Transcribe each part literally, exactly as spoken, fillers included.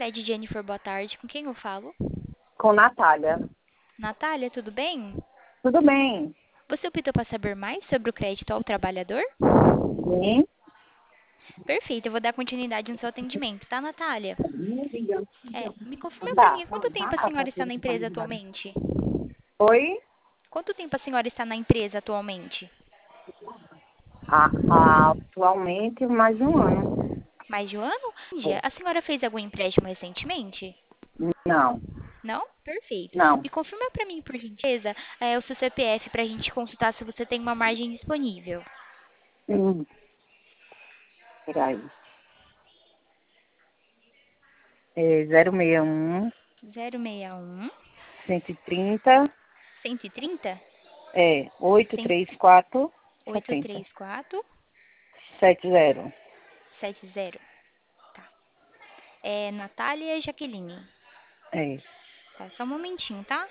Fred Jennifer, boa tarde. Com quem eu falo? Com Natália. Natália, tudo bem? Tudo bem? Você optou para saber mais sobre o crédito ao trabalhador? Sim. Perfeito, eu vou dar continuidade no seu atendimento, tá, Natália? É, me confirma para mim, Tá. há quanto tempo a senhora está na empresa atualmente? Oi? Quanto tempo a senhora está na empresa atualmente? A- a- atualmente, mais de um ano. Mais de um ano? Dia. É. A senhora fez algum empréstimo recentemente? Não, Não? Perfeito. não. Me confirma para mim, por gentileza, é, o seu C P F para a gente consultar se você tem uma margem disponível. Hum, peraí. É zero seis um, zero seis um, cento e trinta, cento e trinta, é, oito três quatro, oito setenta, três quatro, sete zero. sete zero. Tá. É Natália Jaqueline. É. Tá, só um momentinho, tá?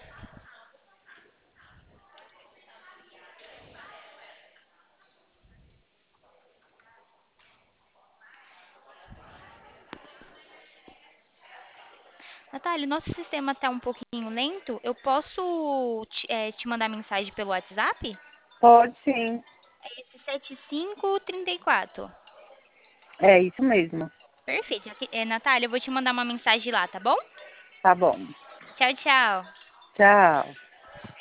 Natália, nosso sistema tá um pouquinho lento. Eu posso te, é, te mandar mensagem pelo WhatsApp? Pode sim. É esse sete cinco três quatro. É isso mesmo. Perfeito. Jaque- É, Natália, eu vou te mandar uma mensagem lá, tá bom? Tá bom. Tchau, tchau. Tchau.